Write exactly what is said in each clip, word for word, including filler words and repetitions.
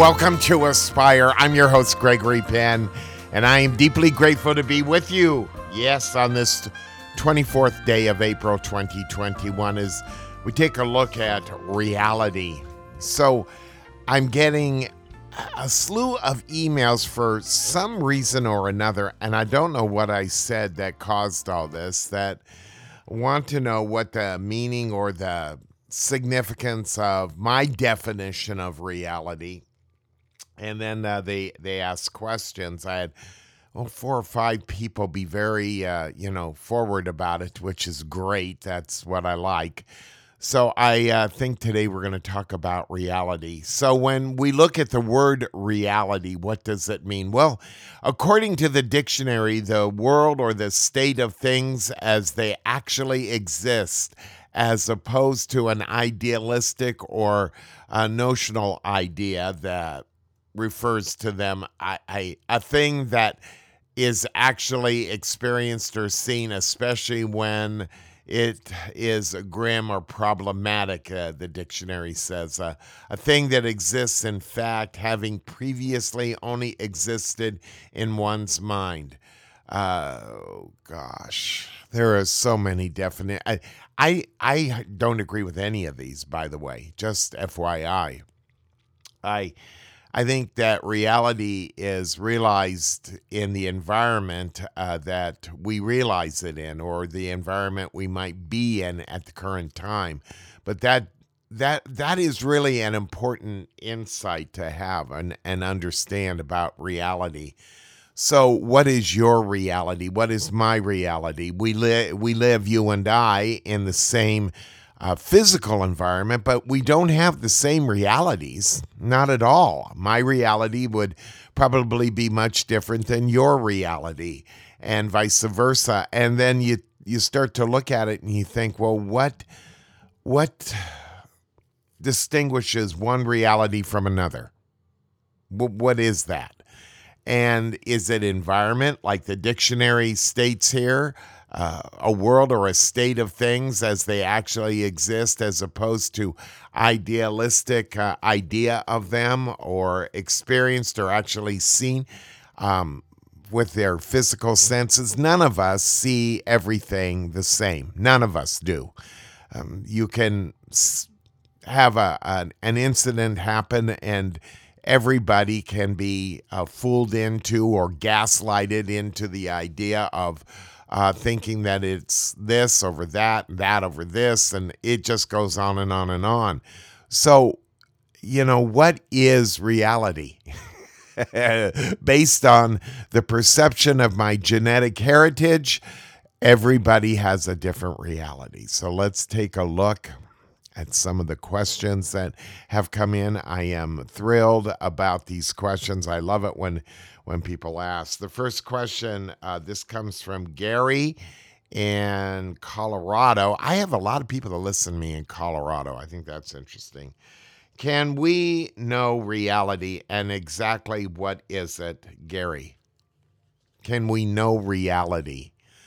welcome to Aspire. I'm your host, Gregory Penn, and I am deeply grateful to be with you. Yes, on this twenty-fourth day of April twenty twenty-one, as we take a look at reality. So I'm getting a slew of emails for some reason or another, and I don't know what I said that caused all this, that want to know what the meaning or the significance of my definition of reality. And then uh, they they ask questions. I had well, four or five people be very uh, you know forward about it, which is great. That's what I like. So I uh, think today we're going to talk about reality. So when we look at the word reality, what does it mean? Well, according to the dictionary, the world or the state of things as they actually exist, as opposed to an idealistic or a notional idea that refers to them, I, I, a thing that is actually experienced or seen, especially when it is grim or problematic, uh, the dictionary says. Uh, a thing that exists, in fact, having previously only existed in one's mind. Uh, oh, gosh, there are so many definite. I, I, I don't agree with any of these, by the way, just F Y I. I I think that reality is realized in the environment uh, that we realize it in, or the environment we might be in at the current time. But that that that is really an important insight to have and, and understand about reality. So what is your reality? What is my reality? We live, we live, you and I, in the same uh, physical environment, but we don't have the same realities, not at all. My reality would probably be much different than your reality, and vice versa. And then you you start to look at it and you think, well, what what distinguishes one reality from another? What is that? And is it environment, like the dictionary states here, uh, a world or a state of things as they actually exist, as opposed to idealistic uh, idea of them, or experienced or actually seen um, with their physical senses? None of us see everything the same. None of us do. Um, you can s- have a an, an incident happen, and everybody can be uh, fooled into or gaslighted into the idea of uh, thinking that it's this over that, that over this, and it just goes on and on and on. So, you know, what is reality? Based on the perception of my genetic heritage, everybody has a different reality. So let's take a look at some of the questions that have come in. I am thrilled about these questions. I love it when when people ask. The first question, uh, this comes from Gary in Colorado. I have a lot of people that listen to me in Colorado. I think that's interesting. Can we know reality, and exactly what is it, Gary? Can we know reality?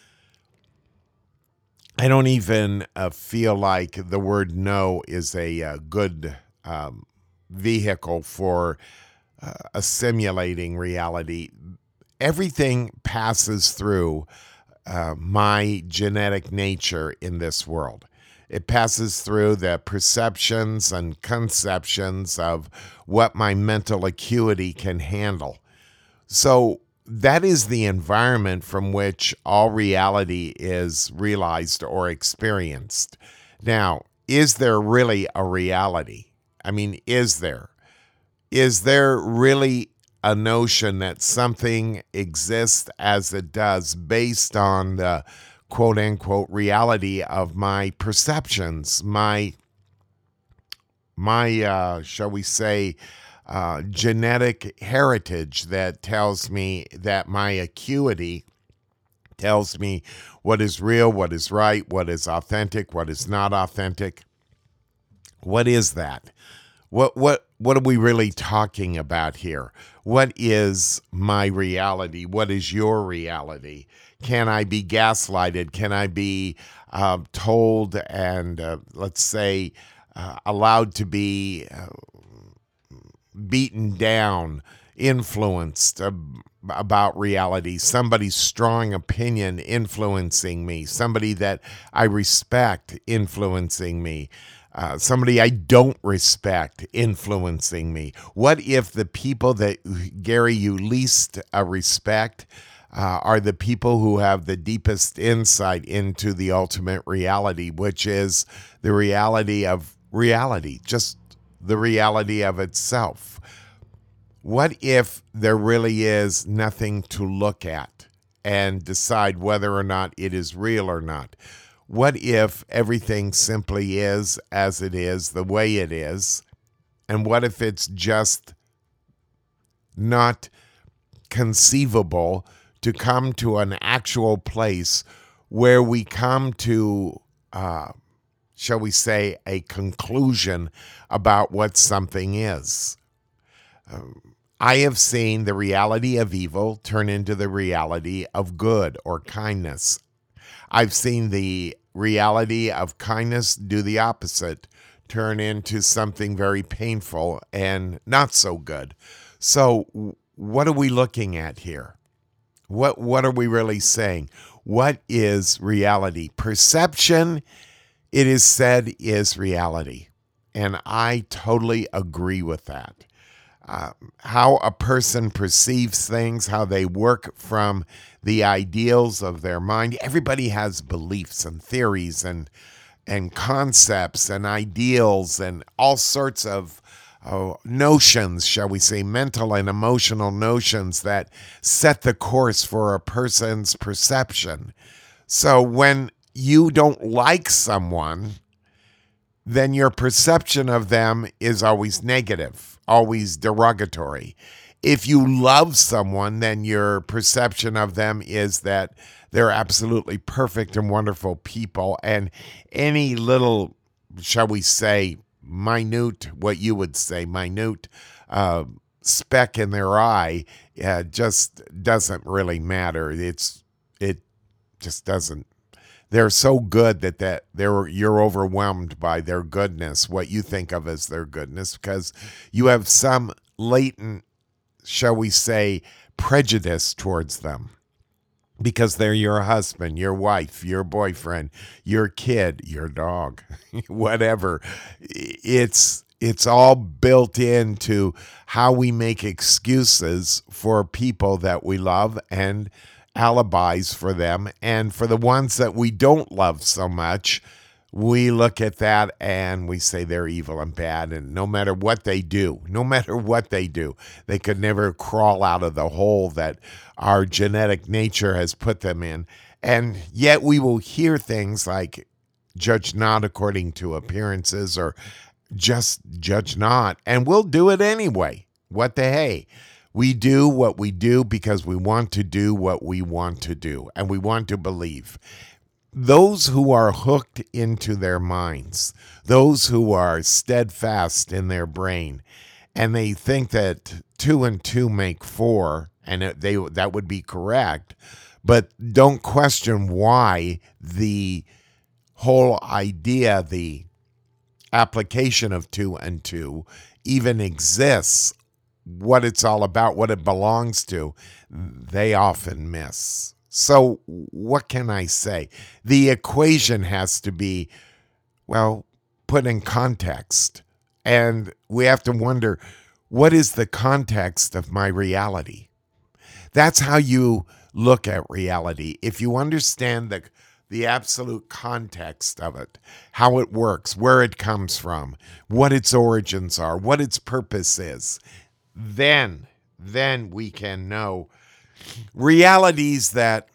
I don't even uh, feel like the word "know" is a uh, good um, vehicle for uh, assimilating reality. Everything passes through uh, my genetic nature in this world. It passes through the perceptions and conceptions of what my mental acuity can handle. So that is the environment from which all reality is realized or experienced. Now, is there really a reality? I mean, is there? Is there really a notion that something exists as it does based on the quote unquote reality of my perceptions, my, my, uh, shall we say, Uh, genetic heritage that tells me that my acuity tells me what is real, what is right, what is authentic, what is not authentic? What is that? What what what are we really talking about here? What is my reality? What is your reality? Can I be gaslighted? Can I be uh, told and uh, let's say uh, allowed to be uh, beaten down, influenced uh, about reality, somebody's strong opinion influencing me, somebody that I respect influencing me, uh, somebody I don't respect influencing me? What if the people that, Gary, you least uh, respect uh, are the people who have the deepest insight into the ultimate reality, which is the reality of reality, just the reality of itself? What if there really is nothing to look at and decide whether or not it is real or not? What if everything simply is as it is, the way it is? And what if it's just not conceivable to come to an actual place where we come to, uh, shall we say, a conclusion about what something is? Um, I have seen the reality of evil turn into the reality of good or kindness. I've seen the reality of kindness do the opposite, turn into something very painful and not so good. So what are we looking at here? What what are we really saying? What is reality? Perception, it is said, is reality. And I totally agree with that. Uh, how a person perceives things, how they work from the ideals of their mind. Everybody has beliefs and theories and and concepts and ideals and all sorts of uh, notions, shall we say, mental and emotional notions that set the course for a person's perception. So when you don't like someone, then your perception of them is always negative, always derogatory. If you love someone, then your perception of them is that they're absolutely perfect and wonderful people, and any little, shall we say, minute, what you would say, minute uh, speck in their eye uh, just doesn't really matter. It's it just doesn't. They're so good that, that they're, you're overwhelmed by their goodness, what you think of as their goodness, because you have some latent, shall we say, prejudice towards them, because they're your husband, your wife, your boyfriend, your kid, your dog, whatever. It's it's all built into how we make excuses for people that we love and alibis for them. And for the ones that we don't love so much, we look at that and we say they're evil and bad, and no matter what they do, no matter what they do, they could never crawl out of the hole that our genetic nature has put them in. And yet we will hear things like, judge not according to appearances, or just judge not, and we'll do it anyway. What the hey? We do what we do because we want to do what we want to do, and we want to believe. Those who are hooked into their minds, those who are steadfast in their brain, and they think that two and two make four, and it, they that would be correct, but don't question why the whole idea, the application of two and two even exists, what it's all about, what it belongs to, they often miss. So what can I say? The equation has to be, well, put in context. And we have to wonder, what is the context of my reality? That's how you look at reality. If you understand the, the absolute context of it, how it works, where it comes from, what its origins are, what its purpose is, then, then we can know realities that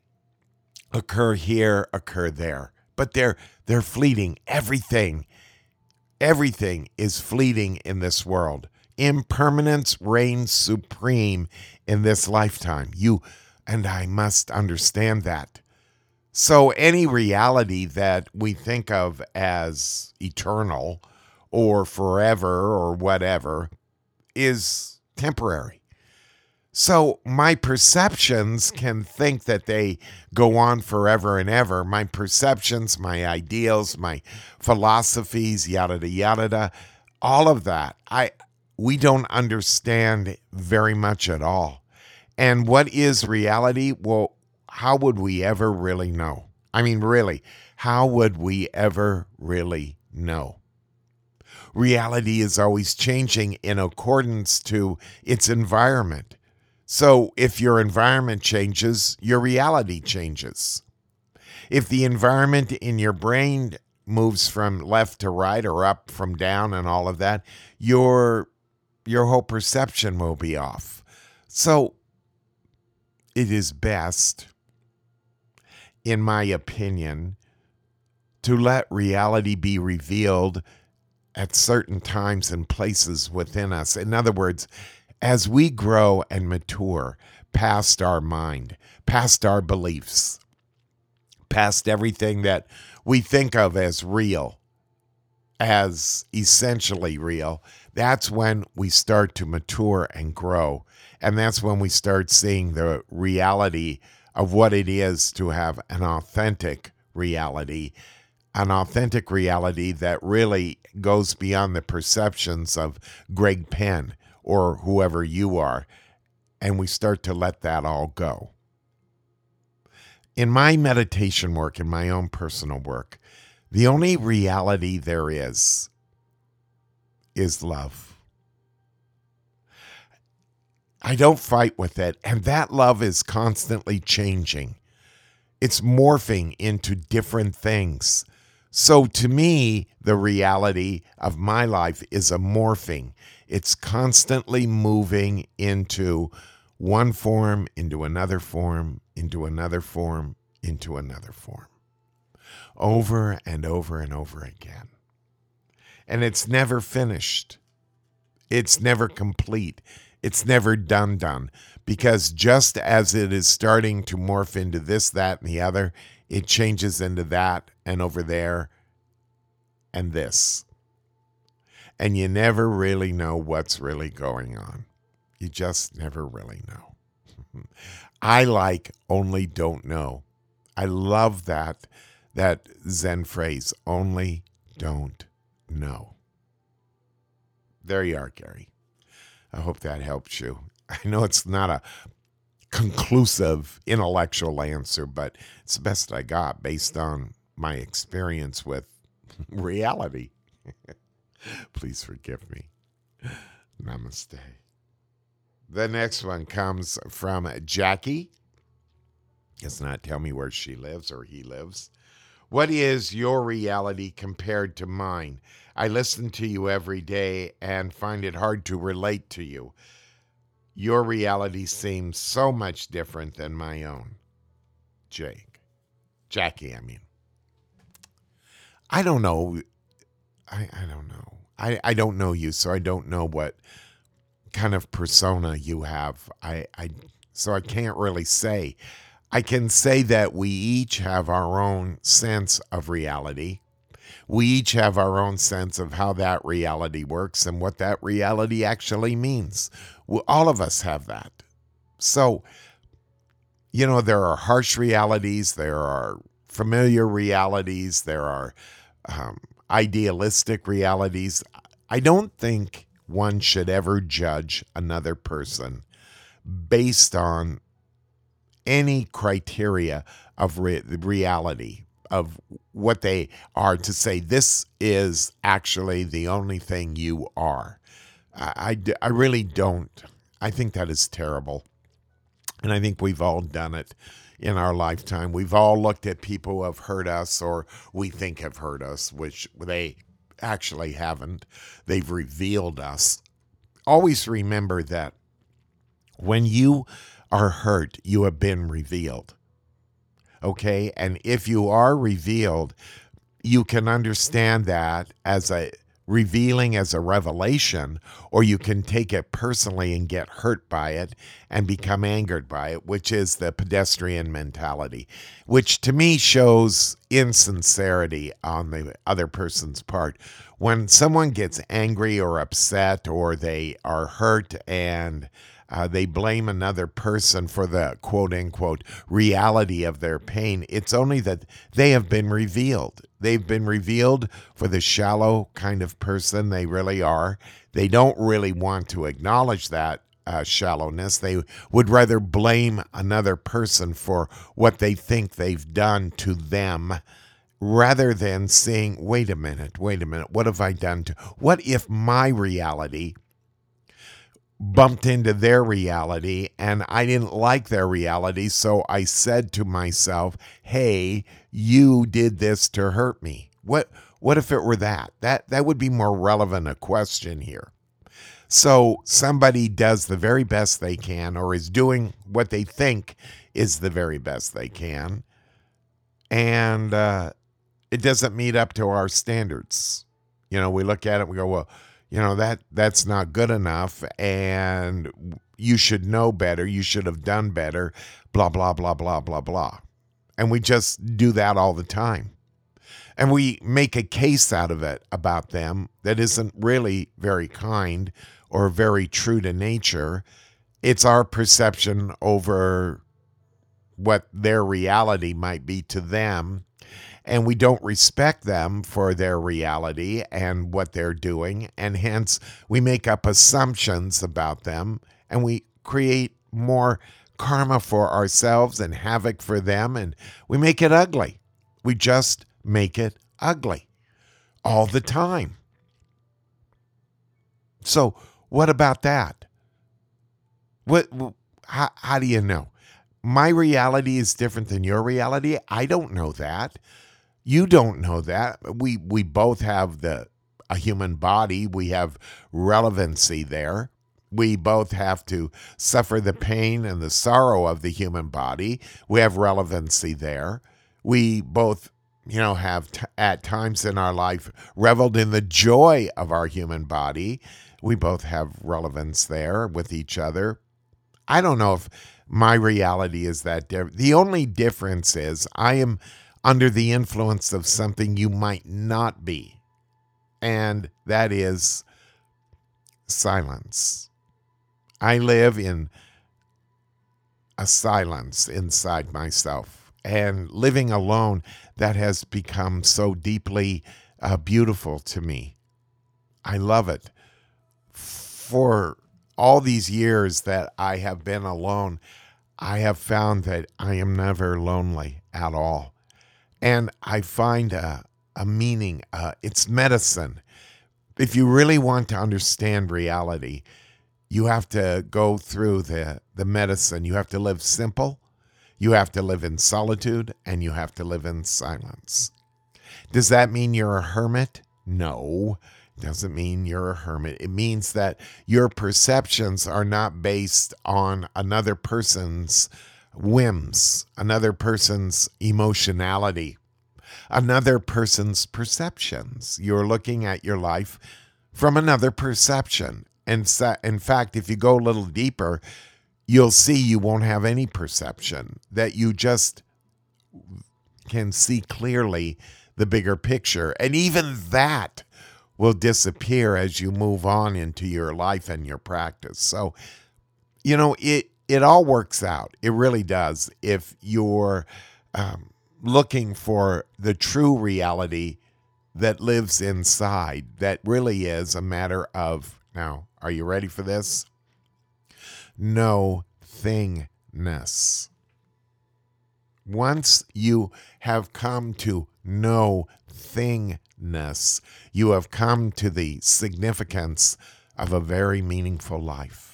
occur here, occur there, but they're they're fleeting. Everything, everything is fleeting in this world. Impermanence reigns supreme in this lifetime. You and I must understand that. So any reality that we think of as eternal or forever or whatever is temporary. So my perceptions can think that they go on forever and ever. My perceptions, my ideals, my philosophies, yada, yada, yada, all of that. I we don't understand very much at all. And what is reality? Well, how would we ever really know? I mean, really, how would we ever really know? Reality is always changing in accordance to its environment. So if your environment changes, your reality changes. If the environment in your brain moves from left to right or up from down and all of that, your your whole perception will be off. So it is best, in my opinion, to let reality be revealed at certain times and places within us. In other words, as we grow and mature past our mind, past our beliefs, past everything that we think of as real, as essentially real, that's when we start to mature and grow. And that's when we start seeing the reality of what it is to have an authentic reality, an authentic reality that really goes beyond the perceptions of Greg Penn or whoever you are. And we start to let that all go. In my meditation work, in my own personal work, the only reality there is, is love. I don't fight with it, and that love is constantly changing. It's morphing into different things. So to me, the reality of my life is a morphing. It's constantly moving into one form, into another form, into another form, into another form. Over and over and over again. And it's never finished. It's never complete. It's never done done. Because just as it is starting to morph into this, that, and the other, it changes into that and over there and this. And you never really know what's really going on. You just never really know. I like only don't know. I love that, that Zen phrase, only don't know. There you are, Gary. I hope that helps you. I know it's not a conclusive intellectual answer, but it's the best I got based on my experience with reality. Please forgive me. Namaste. The next one comes from Jackie. Does not tell me where she lives or he lives. What is your reality compared to mine? I listen to you every day and find it hard to relate to you. Your reality seems so much different than my own. Jake. Jackie, I mean. I don't know. I, I don't know. I, I don't know you, so I don't know what kind of persona you have. I, I so I can't really say. I can say that we each have our own sense of reality. We each have our own sense of how that reality works and what that reality actually means. Well, all of us have that. So, you know, there are harsh realities, there are familiar realities, there are um, idealistic realities. I don't think one should ever judge another person based on any criteria of re- reality, of what they are, to say this is actually the only thing you are. I, I, I really don't. I think that is terrible. And I think we've all done it in our lifetime. We've all looked at people who have hurt us or we think have hurt us, which they actually haven't. They've revealed us. Always remember that when you are hurt, you have been revealed. Okay? And if you are revealed, you can understand that as a revealing, as a revelation, or you can take it personally and get hurt by it and become angered by it, which is the pedestrian mentality, which to me shows insincerity on the other person's part. When someone gets angry or upset or they are hurt and uh, they blame another person for the quote-unquote reality of their pain. It's only that they have been revealed. They've been revealed for the shallow kind of person they really are. They don't really want to acknowledge that uh, shallowness. They would rather blame another person for what they think they've done to them, rather than saying, wait a minute, wait a minute, what have I done to, what if my reality bumped into their reality and I didn't like their reality, so I said to myself, hey, you did this to hurt me. What what if it were that? That that would be more relevant a question here. So somebody does the very best they can, or is doing what they think is the very best they can, and uh it doesn't meet up to our standards. You know, we look at it, we go, well, you know, that that's not good enough, and you should know better, you should have done better, blah, blah, blah, blah, blah, blah. And we just do that all the time. And we make a case out of it about them that isn't really very kind or very true to nature. It's our perception over what their reality might be to them. And we don't respect them for their reality and what they're doing. And hence, we make up assumptions about them, and we create more karma for ourselves and havoc for them. And we make it ugly. We just make it ugly all the time. So what about that? What? How, how do you know? My reality is different than your reality. I don't know that. You don't know that. We we both have the a human body. We have relevancy there. We both have to suffer the pain and the sorrow of the human body. We have relevancy there. We both, you know, have t- at times in our life reveled in the joy of our human body. We both have relevance there with each other. I don't know if my reality is that different. The only difference is I am under the influence of something you might not be, and that is silence. I live in a silence inside myself, and living alone, that has become so deeply uh, beautiful to me. I love it. For all these years that I have been alone, I have found that I am never lonely at all. And I find a, a meaning. Uh, it's medicine. If you really want to understand reality, you have to go through the, the medicine. You have to live simple. You have to live in solitude, and you have to live in silence. Does that mean you're a hermit? No, it doesn't mean you're a hermit. It means that your perceptions are not based on another person's whims, another person's emotionality, another person's perceptions. You're looking at your life from another perception. And in fact, if you go a little deeper, you'll see you won't have any perception, that you just can see clearly the bigger picture. And even that will disappear as you move on into your life and your practice. So, you know, it It all works out. It really does. If you're um, looking for the true reality that lives inside, that really is a matter of, now, are you ready for this? No thingness. Once you have come to no thingness, you have come to the significance of a very meaningful life.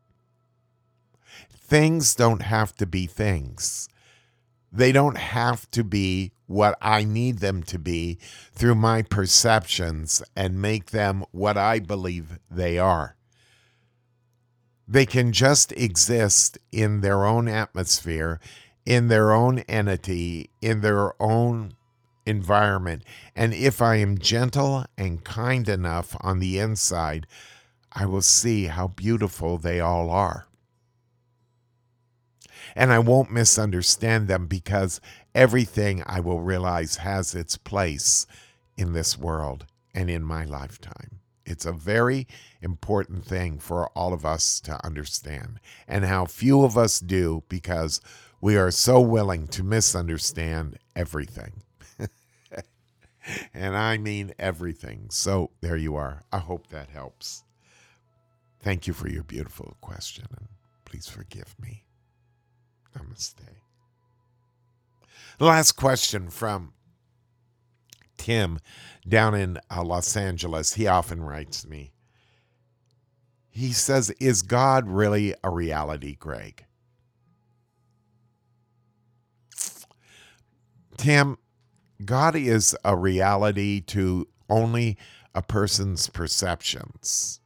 Things don't have to be things. They don't have to be what I need them to be through my perceptions and make them what I believe they are. They can just exist in their own atmosphere, in their own entity, in their own environment. And if I am gentle and kind enough on the inside, I will see how beautiful they all are. And I won't misunderstand them, because everything I will realize has its place in this world and in my lifetime. It's a very important thing for all of us to understand, and how few of us do, because we are so willing to misunderstand everything. And I mean everything. So there you are. I hope that helps. Thank you for your beautiful question, and please forgive me. Namaste. The last question from Tim down in uh, Los Angeles. He often writes me. He says, is God really a reality, Greg? Tim, God is a reality to only a person's perceptions.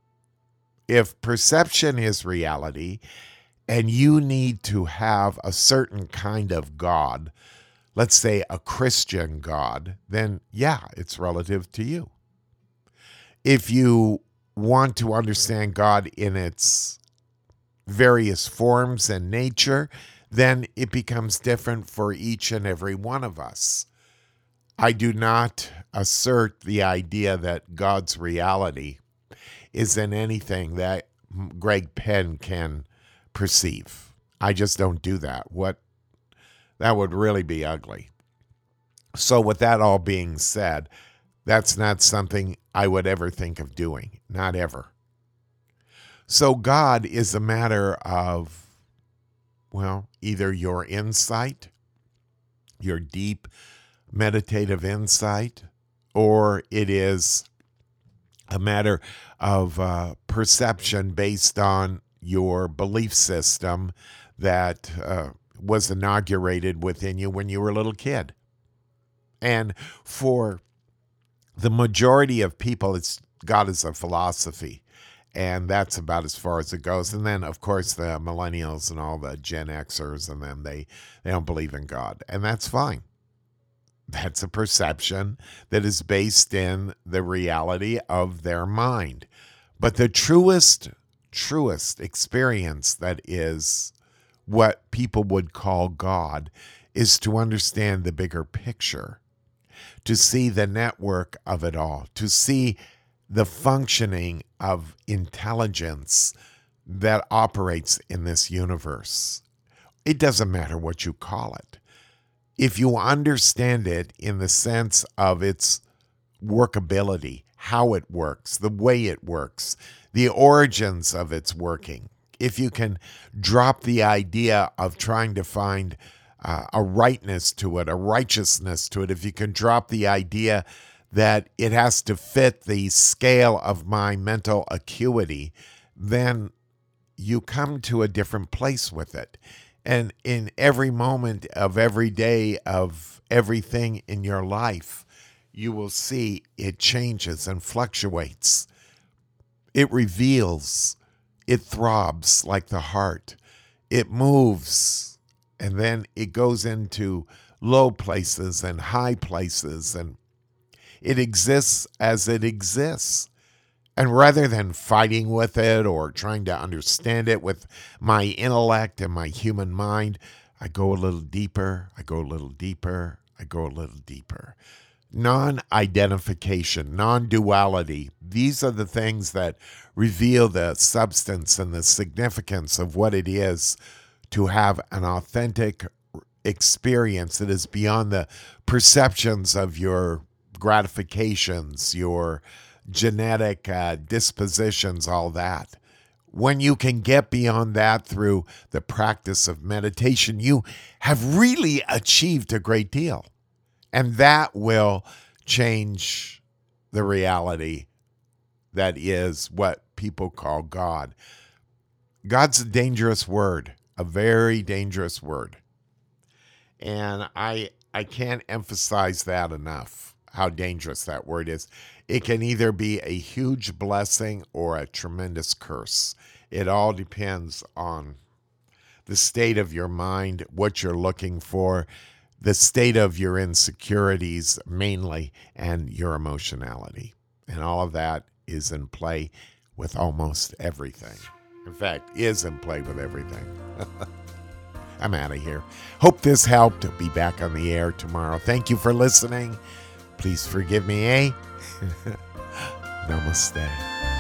If perception is reality, and you need to have a certain kind of God, let's say a Christian God, then yeah, it's relative to you. If you want to understand God in its various forms and nature, then it becomes different for each and every one of us. I do not assert the idea that God's reality is in anything that Greg Penn can perceive. I just don't do that. What that would really be ugly. So with that all being said, that's not something I would ever think of doing. Not ever. So God is a matter of, well, either your insight, your deep meditative insight, or it is a matter of uh, perception based on your belief system that uh, was inaugurated within you when you were a little kid. And for the majority of people, it's God is a philosophy, and that's about as far as it goes. And then, of course, the millennials and all the Gen Xers and them, they, they don't believe in God, and that's fine. That's a perception that is based in the reality of their mind. But the truest, truest experience that is what people would call God is to understand the bigger picture, to see the network of it all, to see the functioning of intelligence that operates in this universe. It doesn't matter what you call it. If you understand it in the sense of its workability, how it works, the way it works, the origins of its working, if you can drop the idea of trying to find uh, a rightness to it, a righteousness to it, if you can drop the idea that it has to fit the scale of my mental acuity, then you come to a different place with it. And in every moment of every day of everything in your life, you will see it changes and fluctuates. It reveals, it throbs like the heart. It moves, and then it goes into low places and high places, and it exists as it exists. And rather than fighting with it or trying to understand it with my intellect and my human mind, I go a little deeper, I go a little deeper, I go a little deeper. Non-identification, non-duality, these are the things that reveal the substance and the significance of what it is to have an authentic experience that is beyond the perceptions of your gratifications, your genetic uh, dispositions, all that. When you can get beyond that through the practice of meditation, you have really achieved a great deal. And that will change the reality that is what people call God. God's a dangerous word, a very dangerous word. And I I can't emphasize that enough, how dangerous that word is. It can either be a huge blessing or a tremendous curse. It all depends on the state of your mind, what you're looking for, the state of your insecurities mainly, and your emotionality. And all of that is in play with almost everything. In fact, is in play with everything. I'm out of here. Hope this helped. I'll be back on the air tomorrow. Thank you for listening. Please forgive me, eh? Namaste.